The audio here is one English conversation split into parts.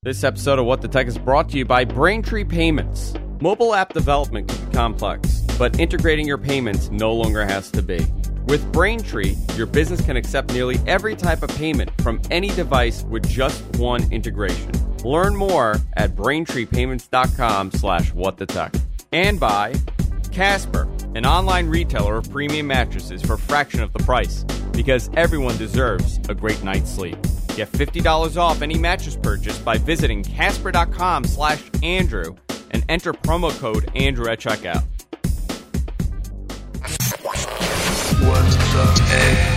This episode of What the Tech is brought to you by Braintree Payments. Mobile app development can be complex, but integrating your payments no longer has to be. With Braintree, your business can accept nearly every type of payment from any device with just one integration. Learn more at BraintreePayments.com/whatthetech. And by Casper, an online retailer of premium mattresses for a fraction of the price, because everyone deserves a great night's sleep. Get $50 off any mattress purchase by visiting Casper.com/Andrew and enter promo code Andrew at checkout. What the tech?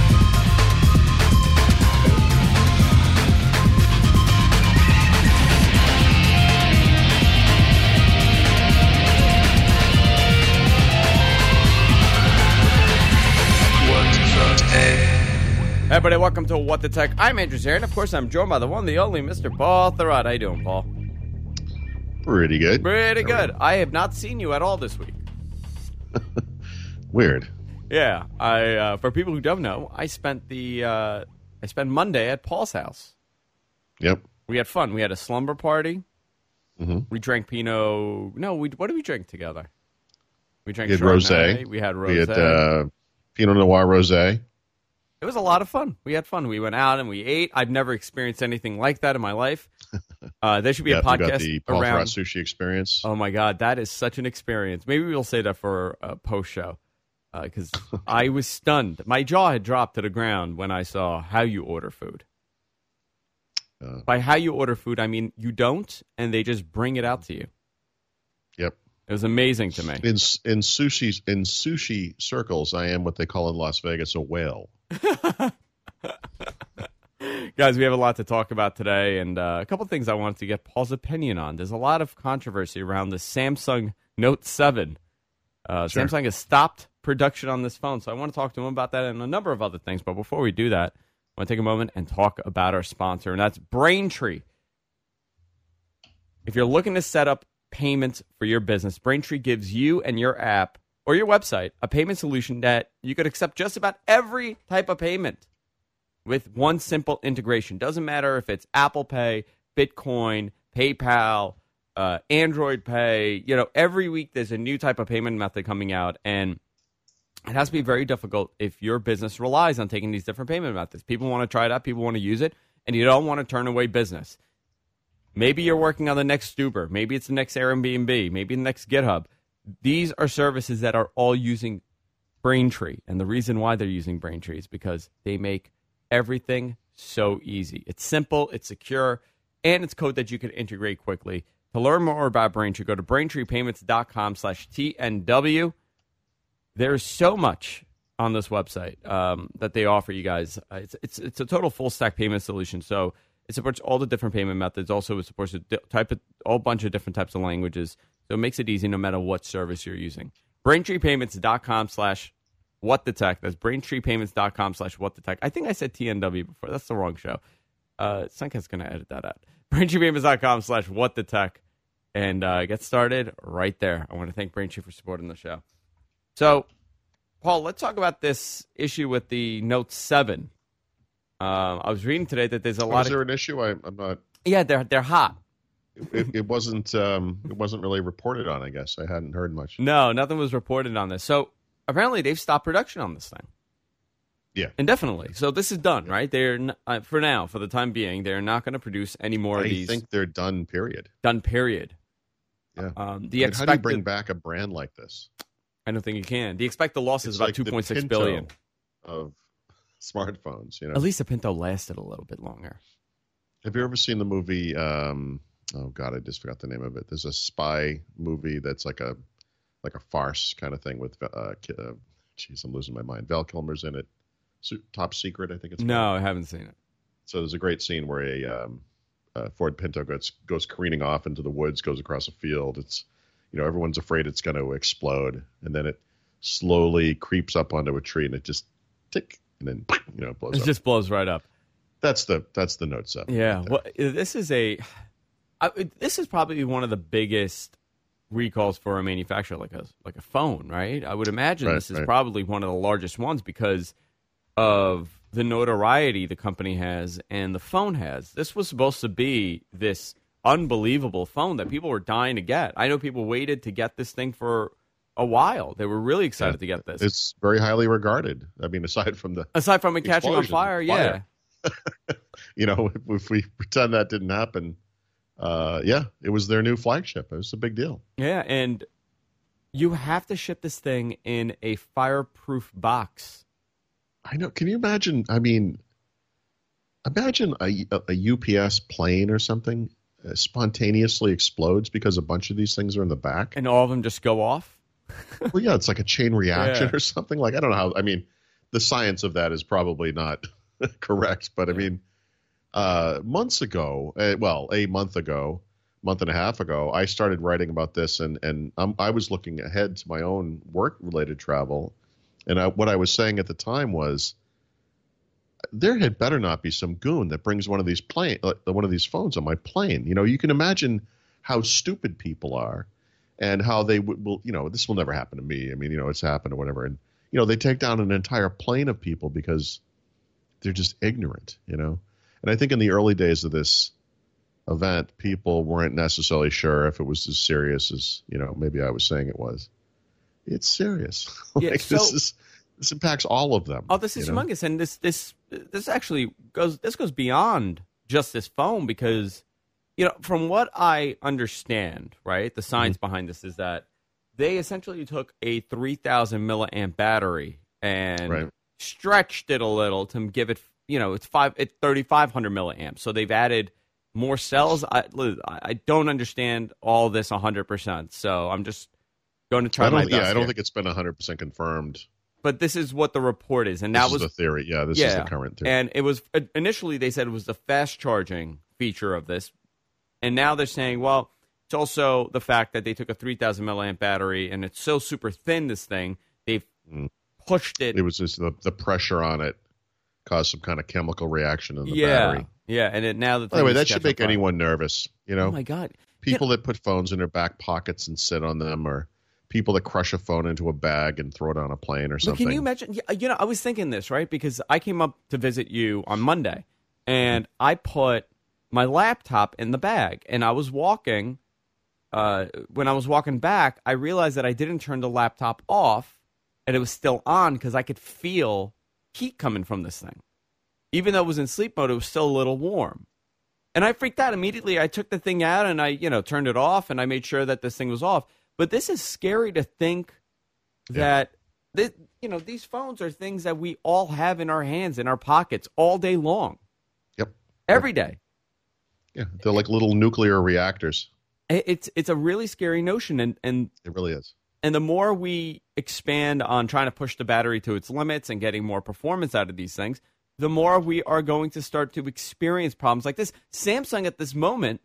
Hey everybody, welcome to What the Tech. I'm Andrew Zare, and of course I'm joined by the one, the only Mr. Paul Thurrott. How you doing, Paul? Pretty good. Pretty good. I have not seen you at all this week. Weird. Yeah, I for people who don't know, I spent Monday at Paul's house. Yep. We had fun. We had a slumber party. Mm-hmm. We drank Pinot. No, what did we drink together? We drank rosé. We had rosé. We had Pinot Noir rosé. It was a lot of fun. We had fun. We went out and we ate. I've never experienced anything like that in my life. There should be a podcast we got the Paul around Thurrott sushi experience. Oh my God, that is such an experience. Maybe we'll say that for a post show because I was stunned. My jaw had dropped to the ground when I saw how you order food. By how you order food, I mean you don't, and they just bring it out to you. Yep. It was amazing to me. In sushi circles, I am what they call in Las Vegas a whale. Guys, we have a lot to talk about today, and a couple things I wanted to get Paul's opinion on. There's a lot of controversy around the Samsung Note 7. Sure. Samsung has stopped production on this phone, so I want to talk to him about that and a number of other things. But before we do that, I want to take a moment and talk about our sponsor, and that's Braintree. If you're looking to set up payments for your business, Braintree gives you and your app or your website a payment solution that you could accept just about every type of payment with one simple integration. Doesn't matter if it's Apple Pay, Bitcoin, PayPal, Android Pay. You know, every week there's a new type of payment method coming out, and it has to be very difficult if your business relies on taking these different payment methods. People want to try it out, people want to use it, and you don't want to turn away business. Maybe you're working on the next Uber. Maybe it's the next Airbnb. Maybe the next GitHub. These are services that are all using Braintree. And the reason why they're using Braintree is because they make everything so easy. It's simple, it's secure, and it's code that you can integrate quickly. To learn more about Braintree, go to BraintreePayments.com/TNW. There's so much on this website that they offer you guys. It's a total full-stack payment solution. So it supports all the different payment methods. Also, it supports a whole bunch of different types of languages. So it makes it easy no matter what service you're using. BraintreePayments.com/whatthetech. That's BraintreePayments.com/whatthetech. I think I said TNW before. That's the wrong show. Sunket's going to edit that out. BraintreePayments.com/whatthetech. And get started right there. I want to thank Braintree for supporting the show. So, Paul, let's talk about this issue with the Note 7. I was reading today that there's a lot of... Is there an issue? I'm not... Yeah, they're hot. It wasn't really reported on, I guess. I hadn't heard much. No, nothing was reported on this. So apparently they've stopped production on this thing. Yeah. Indefinitely. So this is done, right? They're for now, for the time being, they're not going to produce any more of these. I think they're done, period. Done, period. Yeah. How do you bring back a brand like this? I don't think you can. The expected loss is about like $2.6 billion of smartphones. You know, at least the Pinto lasted a little bit longer. Have you ever seen the movie? Oh God, I just forgot the name of it. There's a spy movie that's like a farce kind of thing with. Jeez, I'm losing my mind. Val Kilmer's in it. Top Secret, I think it's. No, I haven't seen it. So there's a great scene where a Ford Pinto goes careening off into the woods, goes across a field. It's, you know, everyone's afraid it's going to explode, and then it slowly creeps up onto a tree, and it just tick, and then blows up. It just blows right up. That's the Note 7. Yeah, well, this is probably one of the biggest recalls for a manufacturer like a phone, right? I would imagine this is probably one of the largest ones because of the notoriety the company has and the phone has. This was supposed to be this unbelievable phone that people were dying to get. I know people waited to get this thing for a while. They were really excited to get this. It's very highly regarded. I mean, aside from it catching on fire, yeah. If we pretend that didn't happen, it was their new flagship. It was a big deal. Yeah, and you have to ship this thing in a fireproof box. I know. Can you imagine? I mean, imagine a UPS plane or something spontaneously explodes because a bunch of these things are in the back. And all of them just go off? Well, yeah, it's like a chain reaction or something. Like, I don't know how. I mean, the science of that is probably not correct. But, I mean, months ago, a month and a half ago, I started writing about this. And I was looking ahead to my own work-related travel. And what I was saying at the time was, there had better not be some goon that brings one of these phones on my plane. You can imagine how stupid people are, and how they will. This will never happen to me. I mean, it's happened or whatever. And they take down an entire plane of people because they're just ignorant. And I think in the early days of this event, people weren't necessarily sure if it was as serious as maybe I was saying it was. It's serious. This impacts all of them. Oh, this is humongous, and this actually goes beyond just this phone, because from what I understand, right, the science behind this is that they essentially took a 3,000 milliamp battery and stretched it a little to give it, it's 3,500 milliamps. So they've added more cells. I don't understand all this 100%. So I'm just going to try my best. Yeah, I don't think it's been 100% confirmed. But this is what the report is, and this is the theory. Yeah, this is the current theory. And it was initially they said it was the fast charging feature of this, and now they're saying, well, it's also the fact that they took a 3,000 milliamp battery and it's so super thin. This thing, they've pushed it. It was just the pressure on it caused some kind of chemical reaction in the battery. Yeah, and now that. By the way, that should make anyone nervous. Oh my God! People that put phones in their back pockets and sit on them, or people that crush a phone into a bag and throw it on a plane or something. But can you imagine? I was thinking this, right? Because I came up to visit you on Monday, and I put my laptop in the bag, and I was walking. When I was walking back, I realized that I didn't turn the laptop off, and it was still on because I could feel heat coming from this thing. Even though it was in sleep mode, it was still a little warm. And I freaked out immediately. I took the thing out, and I turned it off, and I made sure that this thing was off. But this is scary to think that these phones are things that we all have in our hands, in our pockets, all day long. Yep. Every day. Yeah, they're like little nuclear reactors. It's a really scary notion, and it really is. And the more we expand on trying to push the battery to its limits and getting more performance out of these things, the more we are going to start to experience problems like this. Samsung at this moment,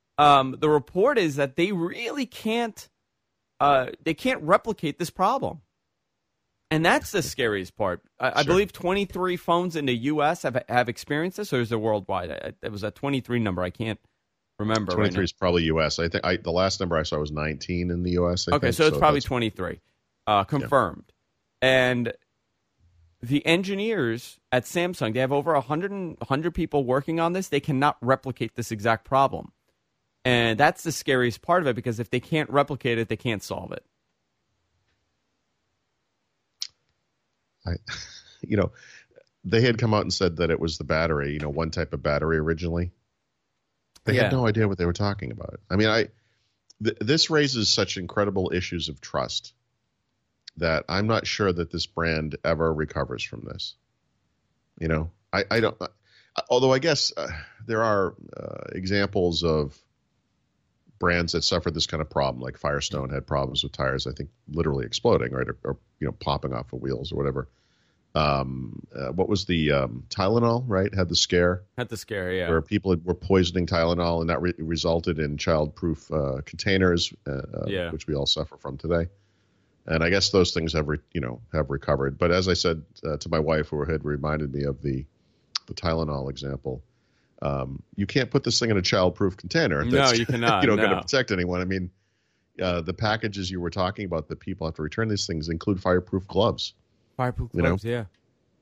the report is that they really can't. They can't replicate this problem. And that's the scariest part. I believe 23 phones in the U.S. have experienced this, or is it worldwide? It was a 23 number. I can't remember. 23 is probably U.S. I think the last number I saw was 19 in the U.S. So it's probably 23 confirmed. Yeah. And the engineers at Samsung, they have over 100 people working on this. They cannot replicate this exact problem. And that's the scariest part of it, because if they can't replicate it, they can't solve it. They had come out and said that it was the battery, one type of battery originally. They had no idea what they were talking about. I mean, this raises such incredible issues of trust that I'm not sure that this brand ever recovers from this. I don't. Although I guess there are examples of brands that suffered this kind of problem, like Firestone had problems with tires, I think, literally exploding, right, or popping off the wheels or whatever. What was the Tylenol, right? Had the scare, yeah, where people were poisoning Tylenol, and that resulted in child-proof containers, which we all suffer from today. And I guess those things have recovered. But as I said to my wife, who had reminded me of the Tylenol example, you can't put this thing in a child-proof container. No, you cannot. Going to protect anyone. I mean, the packages you were talking about that people have to return these things include fireproof gloves. Fireproof gloves, yeah.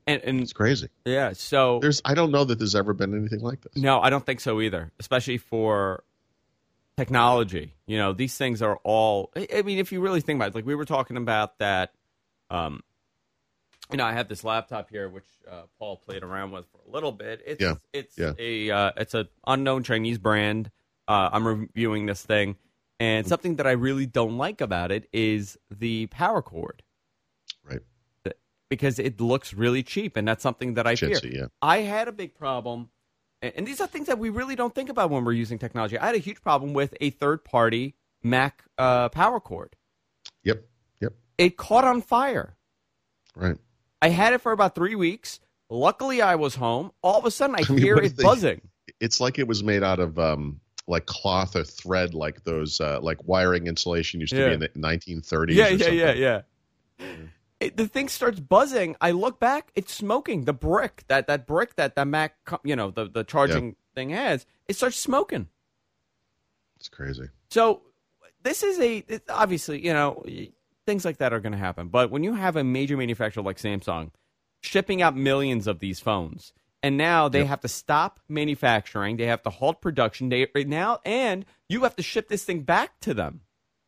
And It's crazy. yeah, so I don't know that there's ever been anything like this. no, I don't think so either, especially for technology. These things are all, I mean, if you really think about it, like we were talking about that, I have this laptop here, which Paul played around with for a little bit. It's an unknown Chinese brand. I'm reviewing this thing, and something that I really don't like about it is the power cord. Right. Because it looks really cheap, and that's something that I fear. Yeah. I had a big problem, and these are things that we really don't think about when we're using technology. I had a huge problem with a third-party Mac power cord. Yep. It caught on fire. Right. I had it for about 3 weeks. Luckily, I was home. All of a sudden, I hear it buzzing. It's like it was made out of like cloth or thread, like those like wiring insulation used to be in the 1930s. Yeah. The thing starts buzzing. I look back. It's smoking. The brick, that brick that the Mac, the charging thing has, it starts smoking. It's crazy. So this is obviously, things like that are going to happen. But when you have a major manufacturer like Samsung shipping out millions of these phones, and now they have to stop manufacturing, they have to halt production and you have to ship this thing back to them.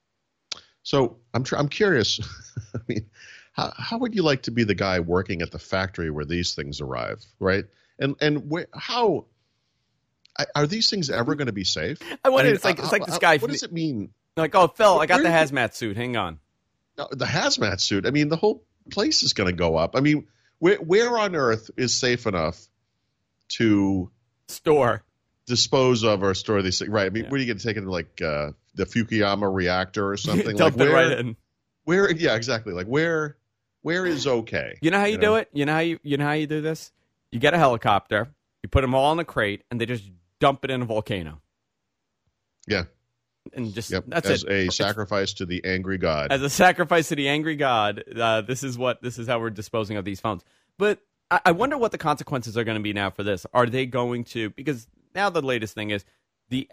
So I'm curious. I mean, how would you like to be the guy working at the factory where these things arrive, right? And how are these things ever going to be safe? I wonder. It's like this guy. What does it mean? Like, oh, Phil, I got the hazmat suit. Hang on. No, the hazmat suit. I mean, the whole place is going to go up. I mean, where on earth is safe enough to dispose of or store these things? Right. I mean, where are you going to take it to, like the Fukuyama reactor or something? Dump it right in. Where? Yeah, exactly. Like where is okay? You know how you do it? You know how you do this? You get a helicopter, you put them all in a crate, and they just dump it in a volcano. Yeah. And just that's it. As a sacrifice to the angry god. As a sacrifice to the angry god, this is how we're disposing of these phones. But I wonder what the consequences are going to be now for this. Are they going to, because now the latest thing is the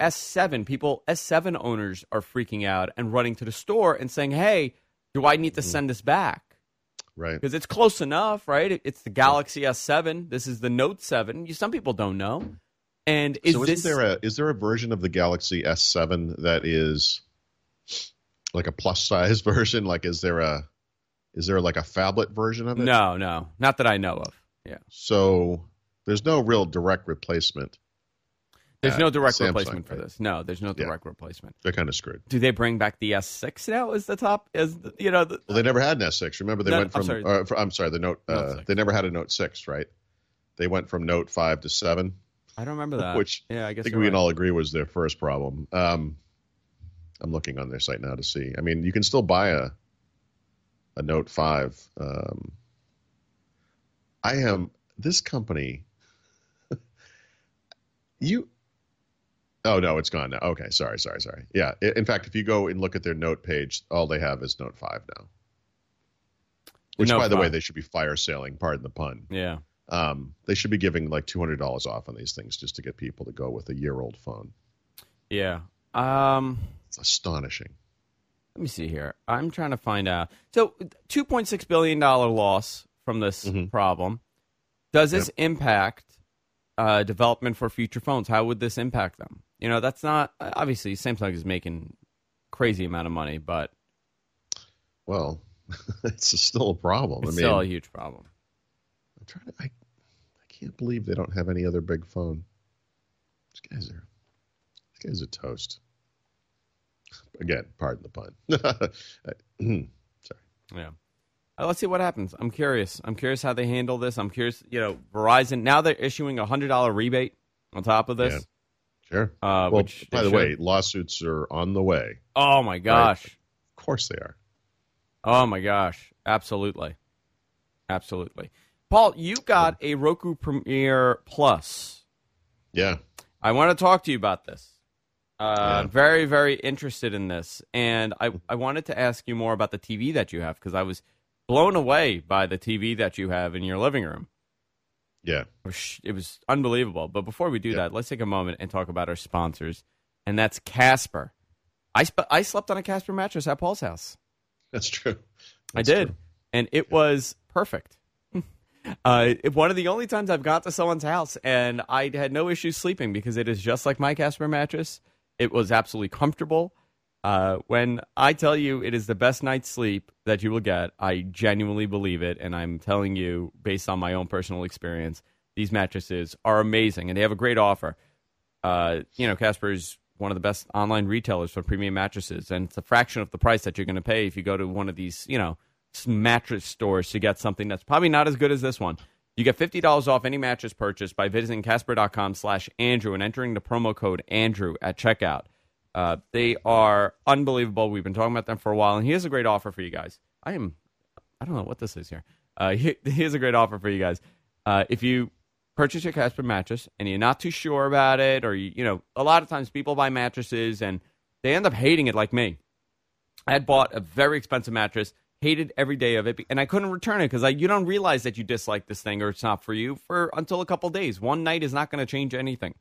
S7 owners are freaking out and running to the store and saying, hey, do I need to send this back? Right. Because it's close enough, right? It's the Galaxy S7. This is the Note 7. Some people don't know. And is there a version of the Galaxy S7 that is like a plus size version? Like, is there like a phablet version of it? No, not that I know of. Yeah. So there's no real direct replacement. There's no direct Samsung, replacement for this. No, there's no direct replacement. They're kind of screwed. Do they bring back the S6 now as the top? Well, they never had an S6. Remember, they went from. The Note. They never had a Note 6, right? They went from Note 5 to 7. I don't remember that. Which I guess we can all agree was their first problem. I'm looking on their site now to see. I mean, you can still buy a Note 5. This company. Oh, no, it's gone now. Okay, sorry. Yeah, in fact, if you go and look at their Note page, all they have is Note 5 now. Which, by the way, they should be fire sailing, pardon the pun. Yeah. They should be giving like $200 off on these things just to get people to go with a year-old phone. Yeah. It's astonishing. Let me see here. I'm trying to find out. So, $2.6 billion loss from this problem. Does this impact development for future phones? How would this impact them? That's not, obviously Samsung is making crazy amount of money, but well, it's still a problem. It's still a huge problem. I can't believe they don't have any other big phone. These guys are toast. Again, pardon the pun. Sorry. Yeah. Let's see what happens. I'm curious. how they handle this. I'm curious. Verizon, now they're issuing a $100 rebate on top of this. Yeah. Sure. Well, by the way, lawsuits are on the way. Oh, my gosh. Right? Of course they are. Oh, my gosh. Absolutely. Paul, you got a Roku Premiere Plus. Yeah. I want to talk to you about this. Very, very interested in this. And I wanted to ask you more about the TV that you have, because I was blown away by the TV that you have in your living room. Yeah. It was unbelievable. But before we do that, let's take a moment and talk about our sponsors, and that's Casper. I slept on a Casper mattress at Paul's house. That's true. I did, and it was perfect. One of the only times I've got to someone's house and I had no issues sleeping because it is just like my Casper mattress. It was absolutely comfortable. When I tell you it is the best night's sleep that you will get, I genuinely believe it, and I'm telling you based on my own personal experience, these mattresses are amazing, and they have a great offer. Casper is one of the best online retailers for premium mattresses, and it's a fraction of the price that you're going to pay if you go to one of these, mattress stores to get something that's probably not as good as this one. You get $50 off any mattress purchase by visiting Casper.com/Andrew and entering the promo code Andrew at checkout. They are unbelievable. We've been talking about them for a while, and here's a great offer for you guys. I don't know what this is here. Here's a great offer for you guys. If you purchase your Casper mattress and you're not too sure about it, or a lot of times people buy mattresses and they end up hating it like me. I had bought a very expensive mattress, hated every day of it, and I couldn't return it because you don't realize that you dislike this thing or it's not for you until a couple days. One night is not going to change anything.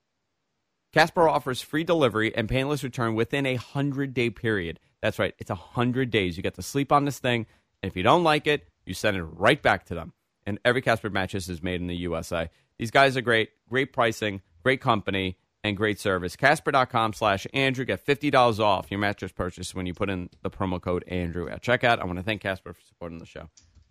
Casper offers free delivery and painless return within a 100-day period. That's right. It's 100 days. You get to sleep on this thing, and if you don't like it, you send it right back to them. And every Casper mattress is made in the USA. These guys are great pricing, great company, and great service. Casper.com/Andrew. Get $50 off your mattress purchase when you put in the promo code Andrew at checkout. I want to thank Casper for supporting the show.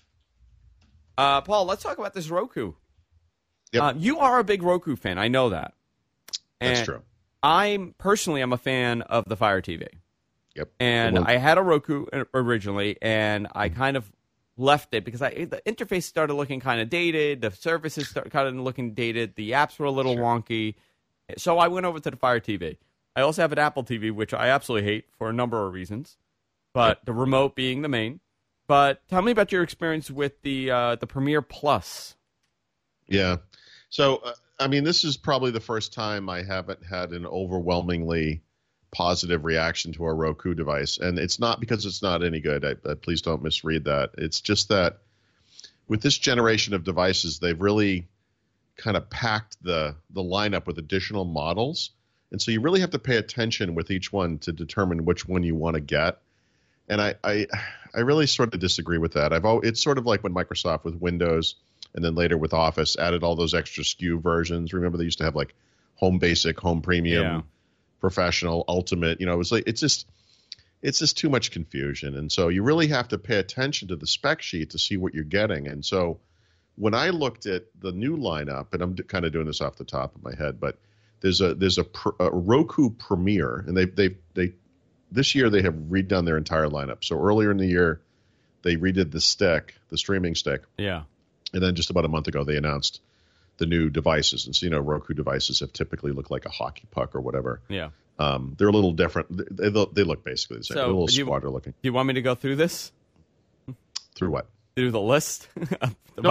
Paul, let's talk about this Roku. Yep. You are a big Roku fan. I know that. That's true. I'm a fan of the Fire TV. Yep. And I had a Roku originally, and I kind of left it because the interface started looking kind of dated. The services started kind of looking dated. The apps were a little wonky. So I went over to the Fire TV. I also have an Apple TV, which I absolutely hate for a number of reasons, but the remote being the main. But tell me about your experience with the Premiere Plus. Yeah. So, this is probably the first time I haven't had an overwhelmingly positive reaction to our Roku device. And it's not because it's not any good. Please don't misread that. It's just that with this generation of devices, they've really kind of packed the lineup with additional models. And so you really have to pay attention with each one to determine which one you want to get. And I really sort of disagree with that. It's sort of like when Microsoft with Windows and then later with Office added all those extra SKU versions. Remember they used to have like Home Basic, Home Premium, Professional, Ultimate. It's just too much confusion. And so you really have to pay attention to the spec sheet to see what you're getting. And so when I looked at the new lineup, and I'm kind of doing this off the top of my head, but there's a Roku Premiere, and they this year they have redone their entire lineup. So earlier in the year, they redid the streaming stick. Yeah. And then just about a month ago, they announced the new devices. And so, Roku devices have typically looked like a hockey puck or whatever. Yeah. They're a little different. They look basically the same. They're a little squatter looking. Do you want me to go through this? Through what? Through the list? No.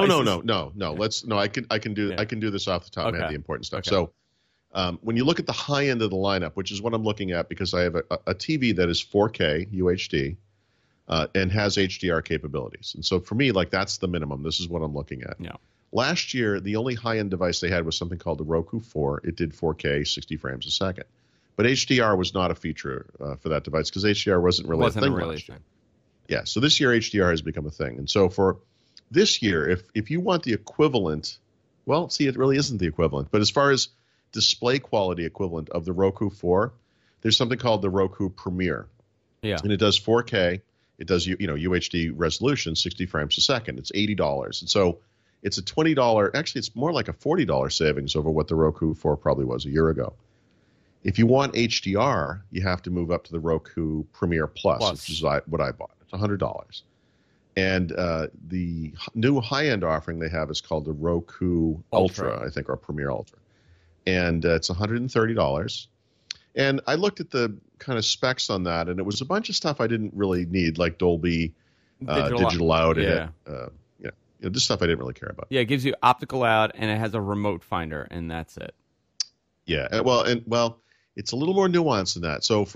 I can do this off the top of my head, the important stuff. Okay. So when you look at the high end of the lineup, which is what I'm looking at because I have a TV that is 4K UHD and has HDR capabilities. And so for me, that's the minimum. This is what I'm looking at. Yeah. Last year, the only high-end device they had was something called the Roku 4. It did 4K, 60 frames a second. But HDR was not a feature for that device because HDR wasn't really a thing last year. Yeah, so this year HDR has become a thing. And so for this year, if you want the equivalent, it really isn't the equivalent. But as far as display quality equivalent of the Roku 4, there's something called the Roku Premiere. Yeah. And it does 4K. It does UHD resolution, 60 frames a second. It's $80. And so it's a $20, actually it's more like a $40 savings over what the Roku 4 probably was a year ago. If you want HDR, you have to move up to the Roku Premiere Plus. Which is what I bought. It's $100. And the new high-end offering they have is called the Roku Ultra, I think, or Premiere Ultra. And it's $130. And I looked at the kind of specs on that, and it was a bunch of stuff I didn't really need, like Dolby Digital Out. Yeah. Just stuff I didn't really care about. Yeah, it gives you optical out, and it has a remote finder, and that's it. Yeah, well, it's a little more nuanced than that. So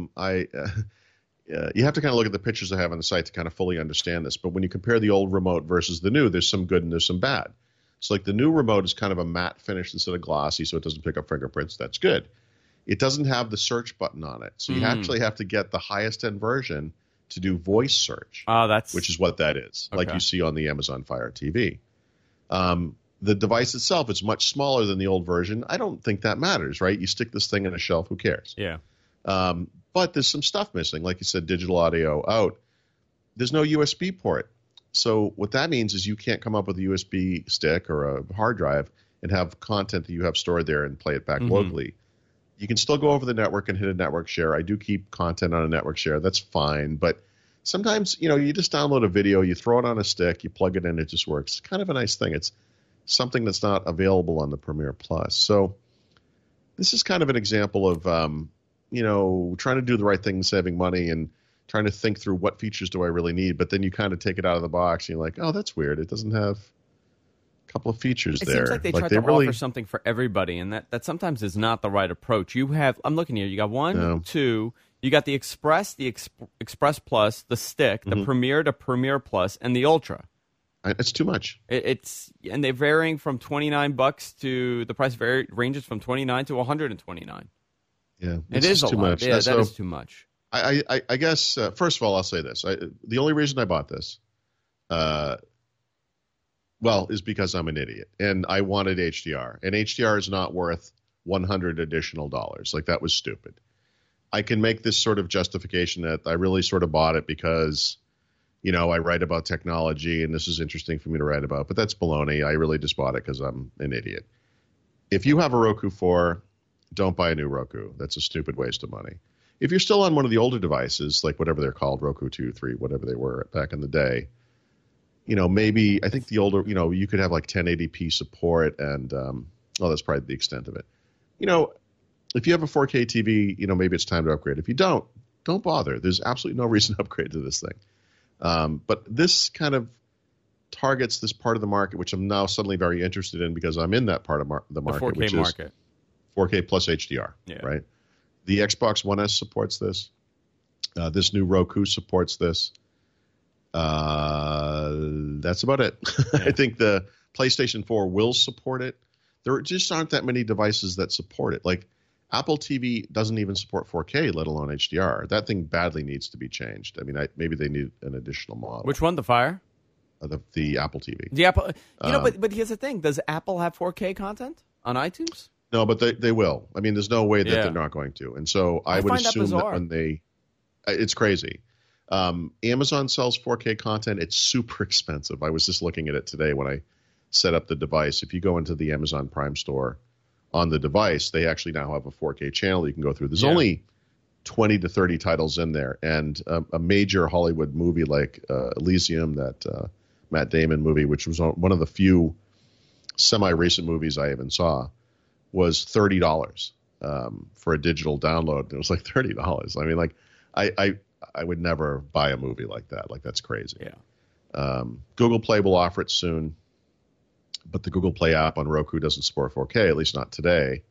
you have to kind of look at the pictures I have on the site to kind of fully understand this. But when you compare the old remote versus the new, there's some good and there's some bad. So the new remote is kind of a matte finish instead of glossy, so it doesn't pick up fingerprints. That's good. It doesn't have the search button on it, so you actually have to get the highest end version to do voice search. Oh, which is what that is, like you see on the Amazon Fire TV. The device itself is much smaller than the old version. I don't think that matters, right? You stick this thing in a shelf, who cares? Yeah. But there's some stuff missing. Like you said, digital audio out. There's no USB port. So what that means is you can't come up with a USB stick or a hard drive and have content that you have stored there and play it back locally. You can still go over the network and hit a network share. I do keep content on a network share. That's fine. But sometimes, you just download a video, you throw it on a stick, you plug it in, it just works. It's kind of a nice thing. It's something that's not available on the Premiere Plus. So this is kind of an example of, trying to do the right thing, saving money, and trying to think through what features do I really need. But then you kind of take it out of the box and you're like, oh, that's weird. It doesn't have a couple of features there. It seems like they tried to offer something for everybody, and that sometimes is not the right approach. I'm looking here, you got one, two, you got the Express, Express Plus, the Stick, the Premiere to Premiere Plus, and the Ultra. It's too much. And they're varying from $29 to the price ranges from $29 to $129. Yeah, it is too much. Yeah, that is too much. I guess first of all, I'll say this: the only reason I bought this, is because I'm an idiot and I wanted HDR, and HDR is not worth $100 additional. Like, that was stupid. I can make this sort of justification that I really sort of bought it because, I write about technology and this is interesting for me to write about, but that's baloney. I really just bought it because I'm an idiot. If you have a Roku 4, don't buy a new Roku. That's a stupid waste of money. If you're still on one of the older devices, like whatever they're called, Roku 2, 3, whatever they were back in the day, maybe I think the older, you could have like 1080p support and, that's probably the extent of it. If you have a 4K TV, maybe it's time to upgrade. If you don't bother. There's absolutely no reason to upgrade to this thing. But this kind of targets this part of the market, which I'm now suddenly very interested in because I'm in that part of the market, 4K which market. is 4K plus HDR, right? The Xbox One S supports this. This new Roku supports this. That's about it. Yeah. I think the PlayStation 4 will support it. There just aren't that many devices that support it. Like, Apple TV doesn't even support 4K, let alone HDR. That thing badly needs to be changed. I mean, maybe they need an additional model. Which one? The Fire? The Apple TV. The Apple. But here's the thing: does Apple have 4K content on iTunes? No, but they will. I mean, there's no way that they're not going to. And so I would assume that when it's crazy. Amazon sells 4K content. It's super expensive. I was just looking at it today when I set up the device. If you go into the Amazon Prime store on the device, they actually now have a 4K channel you can go through. There's only 20 to 30 titles in there, and a major Hollywood movie like Elysium, that Matt Damon movie, which was one of the few semi-recent movies I even saw, was $30 for a digital download. It was like $30. I mean, like, I would never buy a movie like that. Like, that's crazy. Yeah. Google Play will offer it soon, but the Google Play app on Roku doesn't support 4K, at least not today.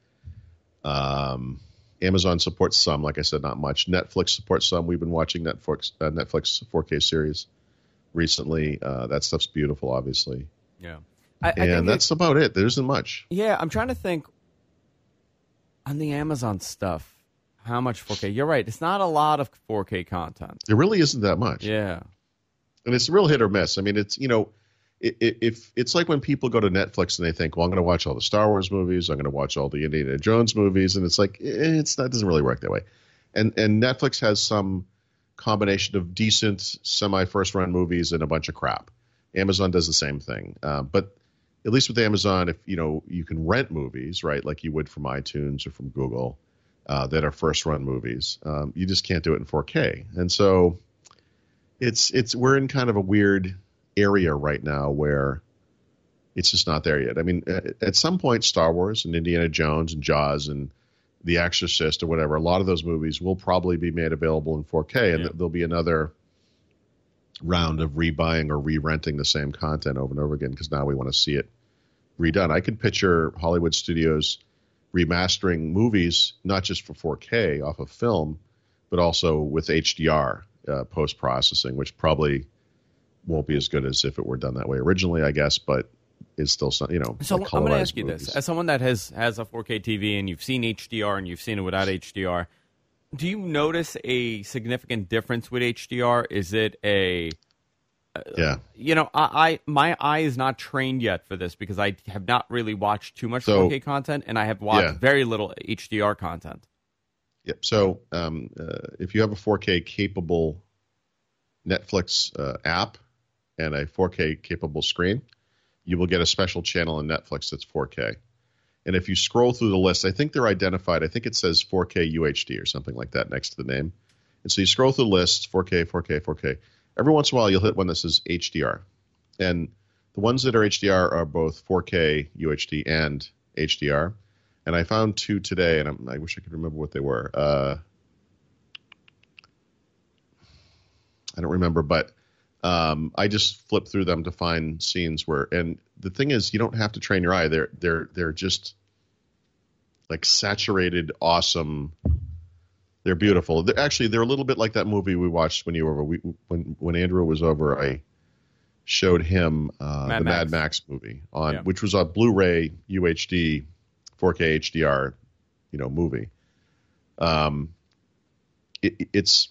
Amazon supports some, like I said, not much. Netflix supports some. We've been watching Netflix 4K series recently. That stuff's beautiful, obviously. Yeah. And that's about it. There isn't much. Yeah, I'm trying to think on the Amazon stuff, how much 4K? You're right. It's not a lot of 4K content. There really isn't that much. Yeah. And it's a real hit or miss. I mean, it's, if it's like when people go to Netflix and they think, well, I'm going to watch all the Star Wars movies, I'm going to watch all the Indiana Jones movies, and it's like, that doesn't really work that way. And Netflix has some combination of decent semi-first run movies and a bunch of crap. Amazon does the same thing. But at least with Amazon, if you can rent movies, right, like you would from iTunes or from Google, that are first run movies, you just can't do it in 4K. And so we're in kind of a weird area right now where it's just not there yet. I mean, at some point, Star Wars and Indiana Jones and Jaws and The Exorcist or whatever, a lot of those movies will probably be made available in 4K, and there'll be another round of rebuying or re-renting the same content over and over again because now we want to see it redone. I could picture Hollywood studios remastering movies, not just for 4K off of film, but also with HDR post-processing, which probably won't be as good as if it were done that way originally, I guess, but it's still, So I'm going to ask you this. As someone that has a 4K TV and you've seen HDR and you've seen it without HDR, do you notice a significant difference with HDR? Is it Yeah. You know, my eye is not trained yet for this because I have not really watched too much 4K content, and I have watched very little HDR content. Yep. So if you have a 4K capable Netflix app and a 4K capable screen, you will get a special channel in Netflix that's 4K. And if you scroll through the list, I think they're identified. I think it says 4K UHD or something like that next to the name. And so you scroll through the list, 4K, 4K, 4K. Every once in a while, you'll hit one that says HDR. And the ones that are HDR are both 4K UHD and HDR. And I found two today, and I wish I could remember what they were. I don't remember, but I just flipped through them to find scenes where. And the thing is, you don't have to train your eye. They're just like saturated, awesome. They're beautiful. They're a little bit like that movie we watched when you were over. When Andrew was over, I showed him the Mad Max movie which was a Blu-ray UHD 4K HDR, movie. It's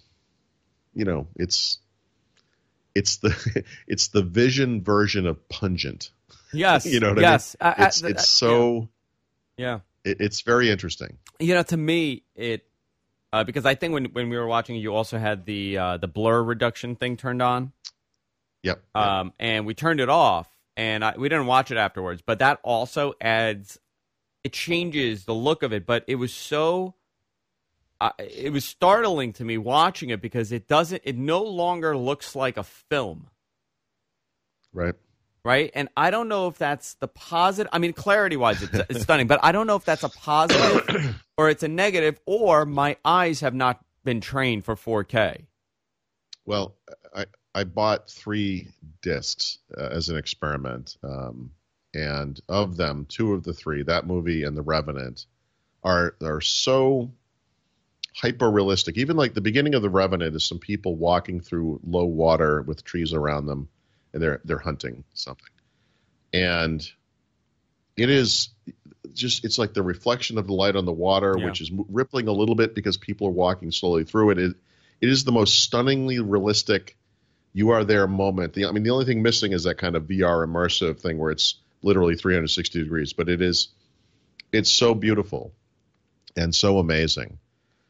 the Vision version of pungent. Yes. You know what I mean? It's so. Yeah. It's very interesting. To me, it because I think when we were watching, you also had the blur reduction thing turned on. Yep. And we turned it off, and we didn't watch it afterwards. But that also adds. It changes the look of it, but it was so. It was startling to me watching it because it no longer looks like a film. Right. Right. And I don't know if that's the positive. I mean, clarity wise, it's stunning, but I don't know if that's a positive or it's a negative, or my eyes have not been trained for 4K. Well, I bought 3 discs as an experiment. And of them, 2 of the 3, that movie and The Revenant, are so hyper realistic. Even like the beginning of The Revenant is some people walking through low water with trees around them, and they're hunting something. And it is just, it's like the reflection of the light on the water, which is rippling a little bit because people are walking slowly through it. It is the most stunningly realistic you are there moment. The only thing missing is that kind of VR immersive thing where it's literally 360 degrees, but it's so beautiful and so amazing.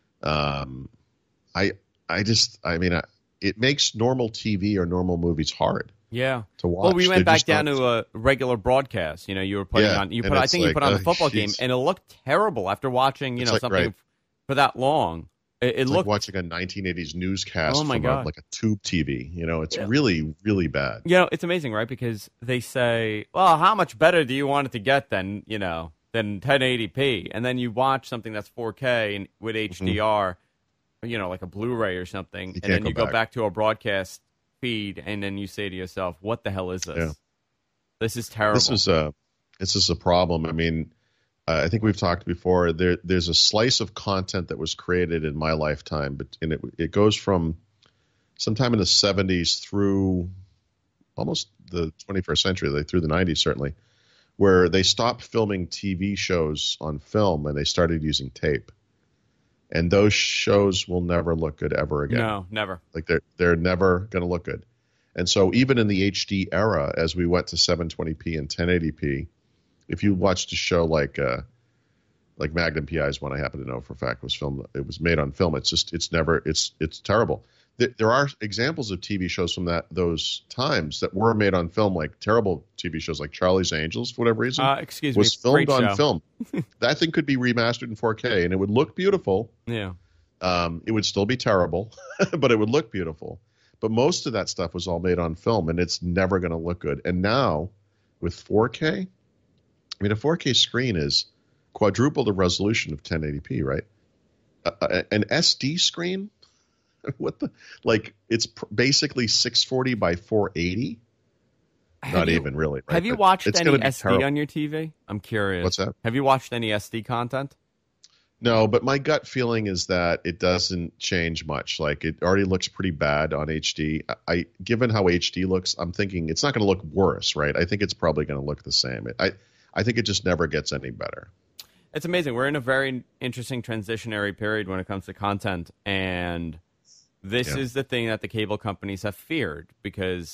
It makes normal TV or normal movies hard. Yeah. To watch. Well, we went back down to a regular broadcast. You were putting on. You put on the football game, and it looked terrible after watching. Something for that long. It looked like watching a 1980s newscast. Oh my God. Like a tube TV. It's really, really bad. It's amazing, right? Because they say, "Well, how much better do you want it to get than 1080p?" And then you watch something that's 4K and with HDR, like a Blu-ray or something, and then you go back to a broadcast feed, and then you say to yourself, "What the hell is this? Yeah. This is terrible." This is a problem. I think we've talked before. There's a slice of content that was created in my lifetime, and it goes from sometime in the 70s through almost the 21st century, through the 90s certainly, where they stopped filming TV shows on film and they started using tape. And those shows will never look good ever again. No, never. Like they're never going to look good. And so even in the HD era, as we went to 720p and 1080p, if you watched a show like Magnum PI's one, I happen to know for a fact it was made on film. It's terrible. There are examples of TV shows from those times that were made on film, like terrible TV shows like Charlie's Angels, for whatever reason. Was filmed on film. That thing could be remastered in 4K, and it would look beautiful. Yeah. It would still be terrible, but it would look beautiful. But most of that stuff was all made on film, and it's never going to look good. And now, with 4K, a 4K screen is quadruple the resolution of 1080p, right? An SD screen? What the? Like, it's basically 640 by 480? Not even, really. Right? Have you watched any SD on your TV? I'm curious. What's that? Have you watched any SD content? No, but my gut feeling is that it doesn't change much. Like, it already looks pretty bad on HD. Given how HD looks, I'm thinking it's not going to look worse, right? I think it's probably going to look the same. I think it just never gets any better. It's amazing. We're in a very interesting transitionary period when it comes to content, and this is the thing that the cable companies have feared, because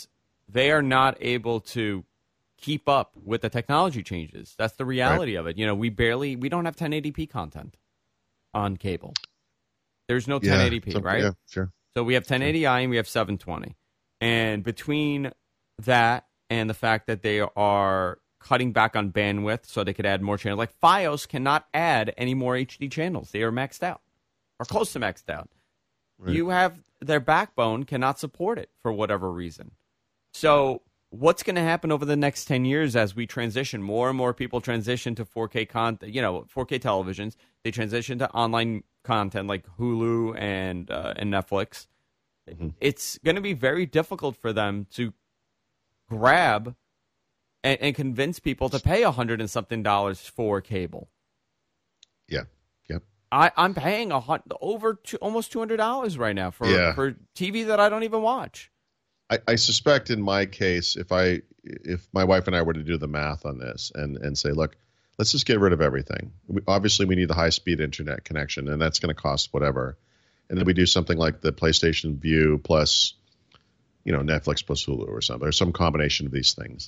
they are not able to keep up with the technology changes. That's the reality of it. You know, we don't have 1080p content on cable. There's no 1080p, right? Yeah, sure. So we have 1080i and we have 720. And between that and the fact that they are cutting back on bandwidth so they could add more channels, like Fios cannot add any more HD channels. They are maxed out or close to maxed out. Right. You have their backbone cannot support it for whatever reason. So what's going to happen over the next 10 years as we transition? More and more people transition to 4K content, 4K televisions. They transition to online content like Hulu and Netflix. Mm-hmm. It's going to be very difficult for them to grab and convince people to pay $100 and something for cable. Yeah. I'm paying almost $200 right now for TV that I don't even watch. I suspect in my case, if my wife and I were to do the math on this and say, look, let's just get rid of everything. Obviously, we need the high-speed internet connection, and that's going to cost whatever. And then we do something like the PlayStation Vue plus, Netflix plus Hulu or something, or some combination of these things.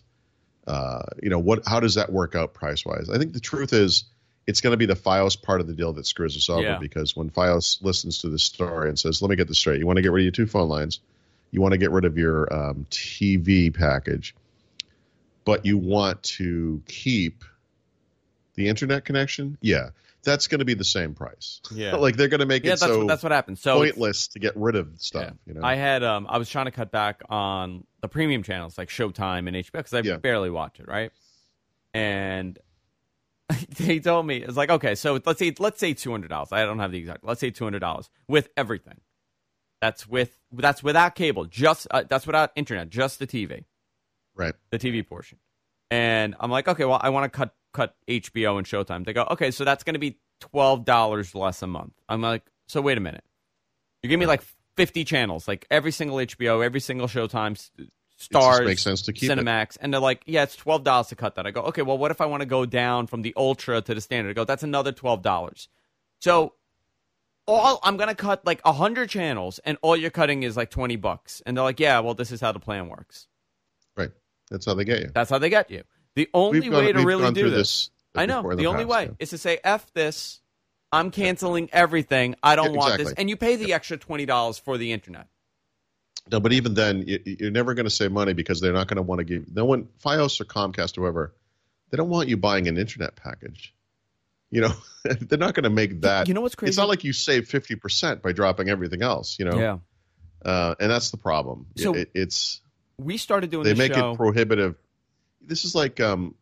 How does that work out price-wise? I think the truth is it's going to be the Fios part of the deal that screws us over because when Fios listens to this story and says, let me get this straight, you want to get rid of your 2 phone lines, you want to get rid of your TV package, but you want to keep the internet connection? Yeah, that's going to be the same price. Yeah, like they're going to make it that's what happens. So pointless to get rid of stuff. Yeah. I had I was trying to cut back on the premium channels like Showtime and HBO because I barely watch it, right? And they told me it's like, okay, so let's say $200. I don't have the exact. Let's say $200 with everything. That's without cable, just that's without internet, just the TV, right? The TV portion. And I'm like, okay, well, I want to cut HBO and Showtime. They go, okay, so that's going to be $12 less a month. I'm like, so wait a minute, you give me like 50 channels, like every single HBO, every single Showtime, Stars, makes sense to keep Cinemax, and they're like, yeah, it's $12 to cut that. I go, okay, well, what if I want to go down from the Ultra to the Standard? I go, that's another $12. So I'm going to cut like 100 channels, and all you're cutting is like $20. And they're like, yeah, well, this is how the plan works. Right. That's how they get you. That's how they get you. The only way to really do this, I know, the only way is to say, F this, I'm canceling everything, I don't want this, and you pay the extra $20 for the internet. No, but even then, you're never going to save money because they're not going to want to give. No one, Fios or Comcast, or whoever, they don't want you buying an internet package. They're not going to make that. You know what's crazy? It's not like you save 50% by dropping everything else. Yeah. And that's the problem. So we started doing. They make it prohibitive. This is like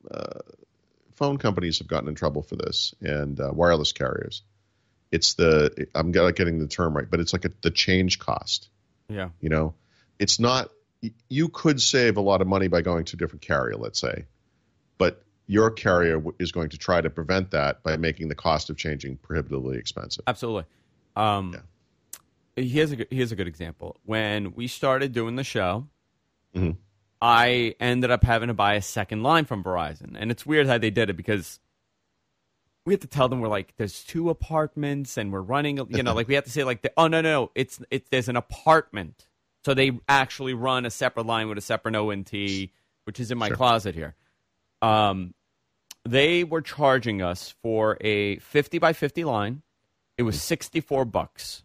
phone companies have gotten in trouble for this, and wireless carriers. It's I'm not getting the term right, but it's like the change cost. Yeah. It's not, you could save a lot of money by going to a different carrier, let's say, but your carrier is going to try to prevent that by making the cost of changing prohibitively expensive. Absolutely. Here's a good example. When we started doing the show, mm-hmm. I ended up having to buy a second line from Verizon. And it's weird how they did it because we had to tell them we're like, there's 2 apartments and we're running, like we have to say like, no, it's there's an apartment. So they actually run a separate line with a separate ONT, which is in my closet here. They were charging us for a 50 by 50 line. It was $64.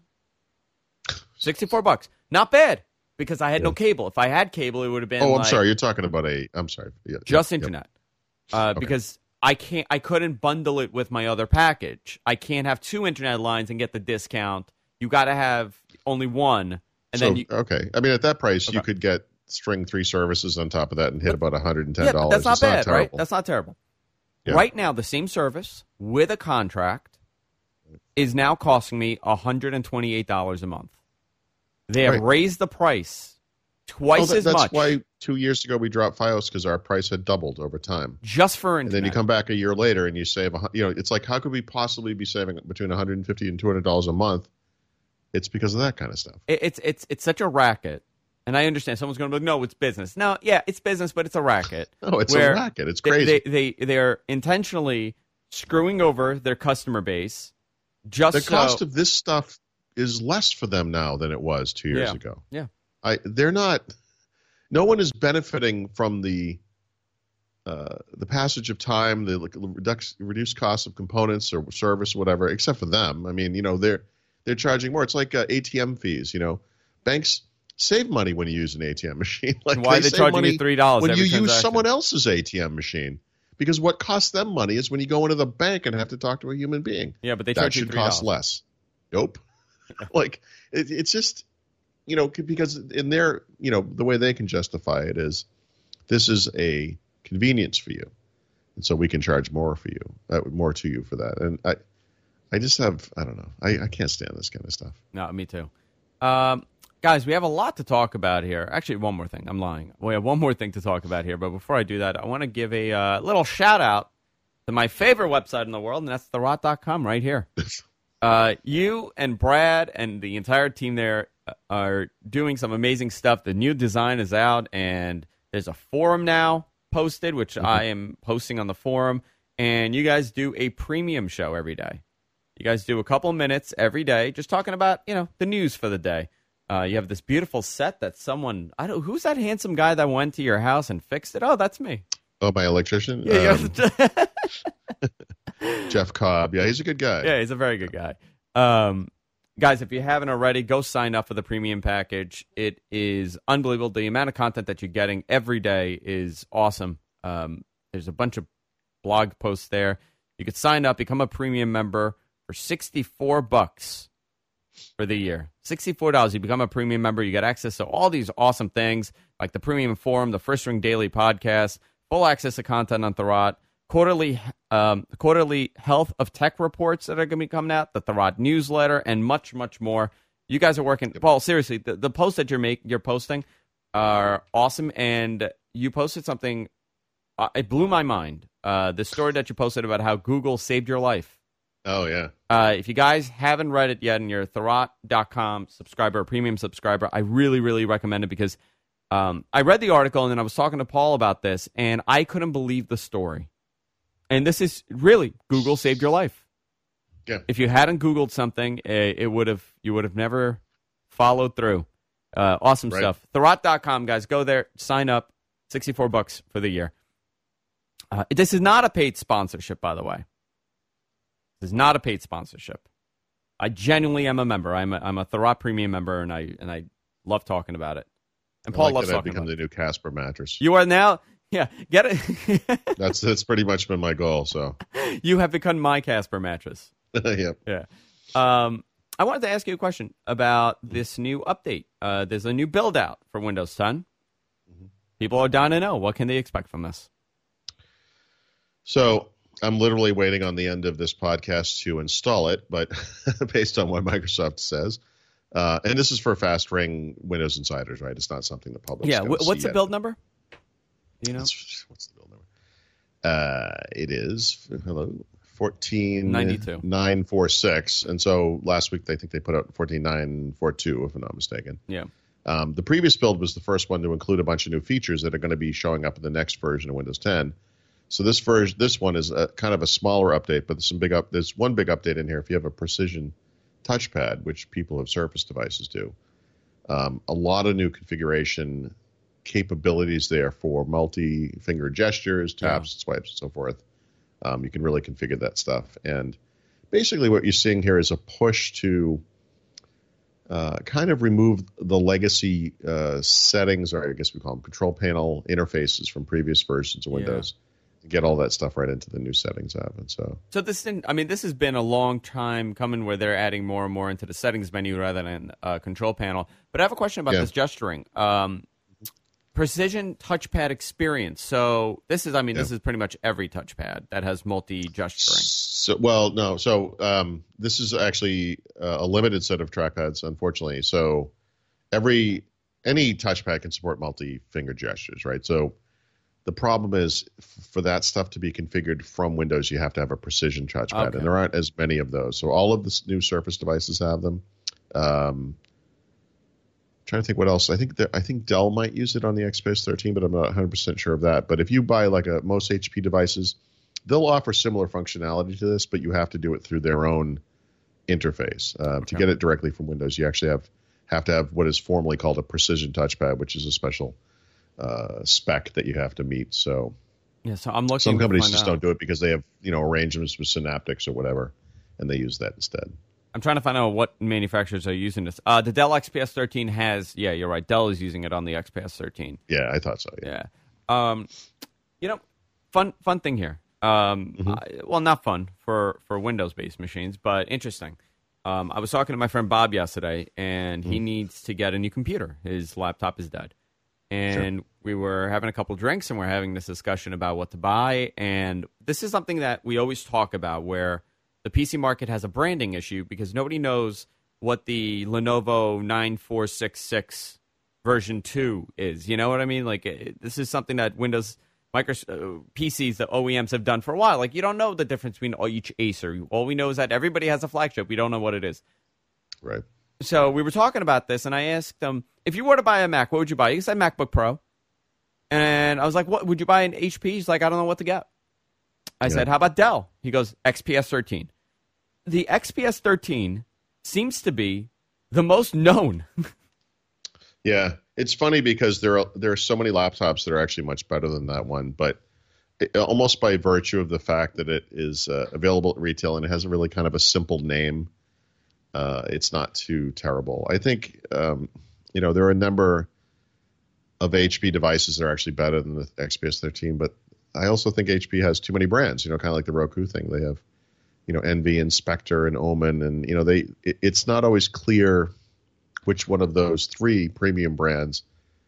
$64. Not bad because I had no cable. If I had cable, it would have been I'm sorry. You're talking about just internet. Because I couldn't bundle it with my other package. I can't have 2 internet lines and get the discount. You got to have only one. And then okay. I mean, at that price, you could get string 3 services on top of that and hit about $110. Yeah, that's not bad, right? That's not terrible. Yeah. Right now, the same service with a contract is now costing me $128 a month. They have raised the price twice as much. That's why 2 years ago we dropped Fios because our price had doubled over time. Just for internet. And then you come back a year later and you save, it's like, how could we possibly be saving between $150 and $200 a month? It's because of that kind of stuff. It's such a racket. And I understand someone's going to be like, no, it's business. No, yeah, it's business, but it's a racket. No, it's a racket. It's crazy. They're intentionally screwing over their customer base. The cost of this stuff is less for them now than it was 2 years ago. Yeah. They're not. no one is benefiting from the passage of time, the reduced cost of components or service or whatever, except for them. I mean, they're charging more. It's like ATM fees. Banks save money when you use an ATM machine. Like why are they charging you $3 when every you use transaction? someone else's ATM machine? Because what costs them money is when you go into the bank and have to talk to a human being. Yeah, but they that charge you should $3. cost less. Nope. Like it's just because in their the way they can justify it is this is a convenience for you, and so we can charge more for you, more to you for that. And I just have I don't know I can't stand this kind of stuff. No, me too. Guys, we have a lot to talk about here. Actually, one more thing. I'm lying. We have one more thing to talk about here. But before I do that, I want to give a little shout-out to my favorite website in the world, and that's therot.com right here. You and Brad and the entire team there are doing some amazing stuff. The new design is out, and there's a forum now posted, which I am posting on the forum. And you guys do a premium show every day. You guys do a couple minutes every day just talking about, the news for the day. You have this beautiful set that who's that handsome guy that went to your house and fixed it? Oh, that's me. Oh, my electrician? Yeah, Jeff Cobb. Yeah, he's a good guy. Yeah, he's a very good guy. Guys, if you haven't already, go sign up for the premium package. It is unbelievable. The amount of content that you're getting every day is awesome. There's a bunch of blog posts there. You could sign up, become a premium member for $64 for the year. $64. You become a premium member. You get access to all these awesome things like the premium forum, the First Ring Daily podcast, full access to content on Therot, quarterly health of tech reports that are going to be coming out, the Therot newsletter, and much, much more. You guys are working. Paul, seriously, the posts that you're posting are awesome, and you posted something. It blew my mind. The story that you posted about how Google saved your life. Oh, yeah. If you guys haven't read it yet and you're a Therot.com subscriber, a premium subscriber, I really, really recommend it because I read the article and then I was talking to Paul about this and I couldn't believe the story. And this is really, Google saved your life. Yeah. If you hadn't Googled something, you would have never followed through. Awesome stuff. Therot.com, guys. Go there, sign up, $64 for the year. This is not a paid sponsorship, by the way. This is not a paid sponsorship. I genuinely am a member. I'm a Therot premium member, and I love talking about it. And Paul loves talking about it. I've become the new Casper mattress. You are now, get it. That's pretty much been my goal. So you have become my Casper mattress. Yep. Yeah. I wanted to ask you a question about this new update. There's a new build out for Windows 10. People are dying to know, what can they expect from this? So I'm literally waiting on the end of this podcast to install it, but based on what Microsoft says, and this is for Fast Ring Windows Insiders, right? It's not something the public. Yeah. What's the build number? Do you know? What's the build number? It is 14.946, and so last week I think they put out 14.942, if I'm not mistaken. Yeah. The previous build was the first one to include a bunch of new features that are going to be showing up in the next version of Windows 10. So this one is kind of a smaller update, but there's one big update in here. If you have a precision touchpad, which people of Surface devices do, a lot of new configuration capabilities there for multi-finger gestures, taps, swipes, and so forth. You can really configure that stuff. And basically what you're seeing here is a push to kind of remove the legacy settings, or I guess we call them control panel interfaces from previous versions of Windows. Get all that stuff right into the new settings app, and so this has been a long time coming where they're adding more and more into the settings menu rather than control panel. But I have a question about this gesturing, precision touchpad experience. So this is pretty much every touchpad that has multi gesturing. This is actually a limited set of trackpads, unfortunately. So any touchpad can support multi-finger gestures, right? So the problem is, for that stuff to be configured from Windows, you have to have a precision touchpad, and there aren't as many of those. So all of the new Surface devices have them. Trying to think what else. I think Dell might use it on the XPS 13, but I'm not 100% sure of that. But if you buy most HP devices, they'll offer similar functionality to this, but you have to do it through their own interface. To get it directly from Windows, you actually have to have what is formally called a precision touchpad, which is a special spec that you have to meet. So Yeah, so I'm looking. some companies to just find don't do it because they have arrangements with Synaptics or whatever, and they use that instead. I'm trying to find out what manufacturers are using this. The Dell XPS 13 has. Yeah, you're right. Dell is using it on the XPS 13. Yeah, I thought so. Yeah. Fun thing here. Well, not fun for Windows-based machines, but interesting. I was talking to my friend Bob yesterday, and he needs to get a new computer. His laptop is dead. And we were having a couple drinks, and we're having this discussion about what to buy. And this is something that we always talk about, where the PC market has a branding issue because nobody knows what the Lenovo 9466 version 2 is. You know what I mean? Like, this is something that PCs, the OEMs have done for a while. Like, you don't know the difference between each Acer. All we know is that everybody has a flagship. We don't know what it is. Right. So we were talking about this, and I asked him, if you were to buy a Mac, what would you buy? He said MacBook Pro. And I was like, what would you buy an HP? He's like, I don't know what to get. I said, how about Dell? He goes, XPS 13. The XPS 13 seems to be the most known. Yeah, it's funny because there are so many laptops that are actually much better than that one, but almost by virtue of the fact that it is available at retail and it has a really kind of a simple name, it's not too terrible. I think there are a number of HP devices that are actually better than the XPS 13, but I also think HP has too many brands. Kind of like the Roku thing. They have Envy and Spectre and Omen, and it's not always clear which one of those three premium brands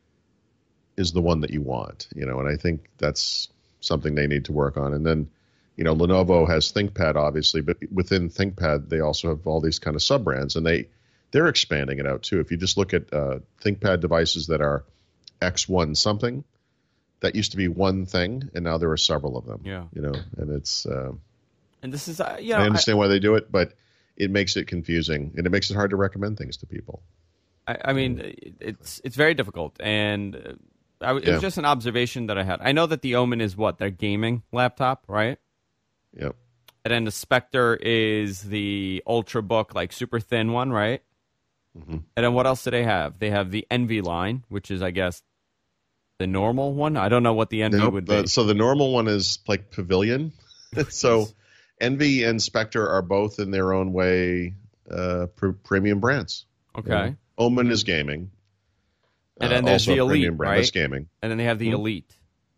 is the one that you want, and I think that's something they need to work on. And then, Lenovo has ThinkPad, obviously, but within ThinkPad, they also have all these kind of sub-brands, and they're expanding it out too. If you just look at ThinkPad devices that are X1 something, that used to be one thing, and now there are several of them. Yeah. And it's... and this is, I understand why they do it, but it makes it confusing, and it makes it hard to recommend things to people. I mean, it's very difficult, and it was just an observation that I had. I know that the Omen is what? Their gaming laptop, right? Yep. And then the Spectre is the Ultrabook, like super thin one, right? Mm-hmm. And then what else do they have? They have the Envy line, which is, I guess, the normal one. I don't know what the Envy would be. So the normal one is like Pavilion. So Envy and Spectre are both in their own way premium brands. Okay. Omen is gaming. And then there's also the Elite, premium brand. right? That's gaming. And then they have the Elite.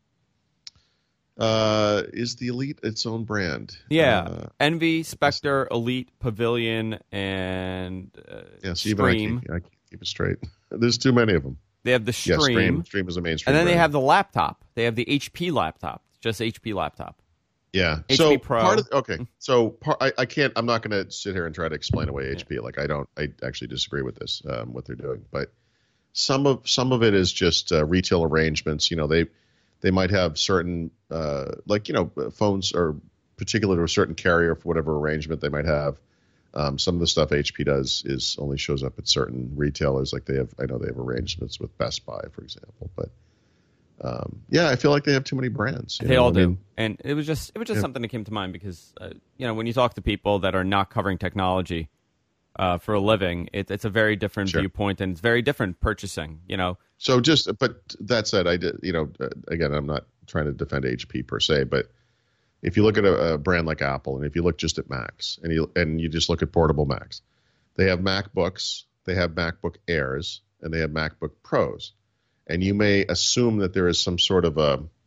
Is the Elite its own brand? Yeah. Envy, Spectre, Elite, Pavilion, and Stream. I can't keep it straight. There's too many of them. They have the Stream. Yeah, Stream is a mainstream And then brand. they have the laptop. They have the HP laptop. Just HP laptop. Yeah. HP so Pro. I can't. I'm not going to sit here and try to explain away HP. Like I actually disagree with this. What they're doing, but some of it is just retail arrangements. They might have certain phones are particular to a certain carrier for whatever arrangement they might have. Some of the stuff HP does is only shows up at certain retailers. Like I know they have arrangements with Best Buy, for example, but. I feel like they have too many brands. They all do, and it was just something that came to mind because when you talk to people that are not covering technology for a living, it's a very different viewpoint, and it's very different purchasing. So but that said, I did. Again, I'm not trying to defend HP per se, but if you look at a brand like Apple, and if you look just at Macs, and you just look at portable Macs, they have MacBooks, they have MacBook Airs, and they have MacBook Pros. And you may assume that there is some sort of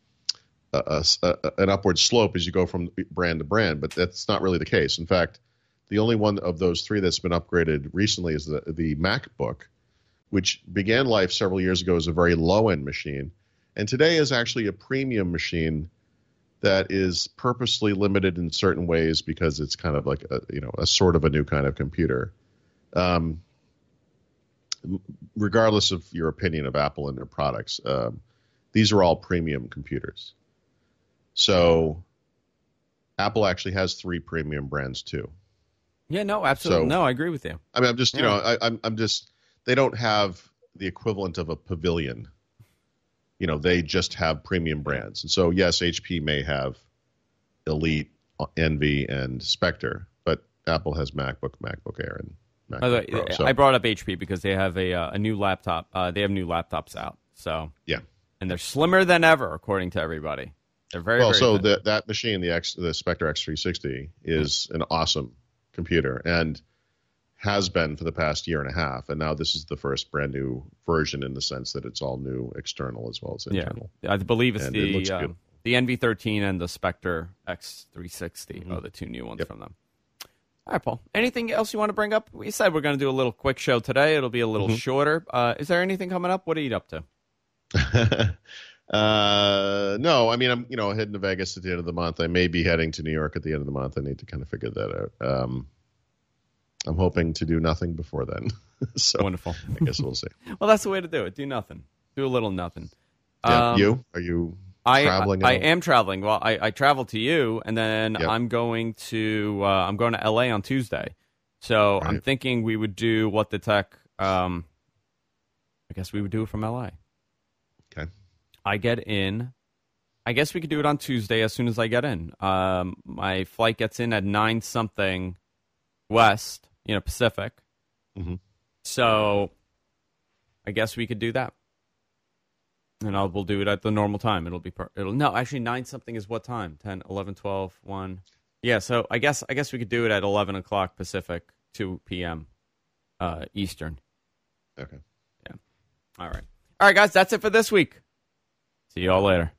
an upward slope as you go from brand to brand, but that's not really the case. In fact, the only one of those three that's been upgraded recently is the MacBook, which began life several years ago as a very low-end machine, and today is actually a premium machine that is purposely limited in certain ways because it's kind of like a sort of a new kind of computer. Regardless of your opinion of Apple and their products, these are all premium computers. So Apple actually has three premium brands too. Yeah, no, absolutely. I agree with you. I mean, I'm just, I'm just, they don't have the equivalent of a Pavilion. They just have premium brands. And so, yes, HP may have Elite, Envy, and Spectre, but Apple has MacBook Air, and MacBook Pro. So, I brought up HP because they have a new laptop. They have new laptops out. So yeah. And they're slimmer than ever, according to everybody. They're very, well. very So thin. that machine, the Spectre X360, is an awesome computer and has been for the past year and a half. And now this is the first brand new version in the sense that it's all new, external as well as internal. Yeah, I believe it's And it looks good. the NV13 and the Spectre X360 are the two new ones Yep. from them. All right, Paul. Anything else you want to bring up? We said we're going to do a little quick show today. It'll be a little shorter. Is there anything coming up? What are you up to? No, I mean, I'm heading to Vegas at the end of the month. I may be heading to New York at the end of the month. I need to kind of figure that out. I'm hoping to do nothing before then. So Wonderful. I guess we'll see. Well, that's the way to do it. Do nothing. Do a little nothing. Yeah, are you traveling? I am traveling. Well, I travel to you, and then Yep. I'm going to LA on Tuesday. So I'm Right. thinking we would do What the Tech. I guess we would do it from LA. Okay. I get in. I guess we could do it on Tuesday as soon as I get in. My flight gets in at 9 something West, Pacific. Mhm. So I guess we could do that. And we'll do it at the normal time. It'll be no, actually 9 something is what time? 10, 11, 12, 1. Yeah, so I guess we could do it at 11 o'clock Pacific, 2 p.m. Eastern. Okay. Yeah. All right, guys, that's it for this week. See you all later.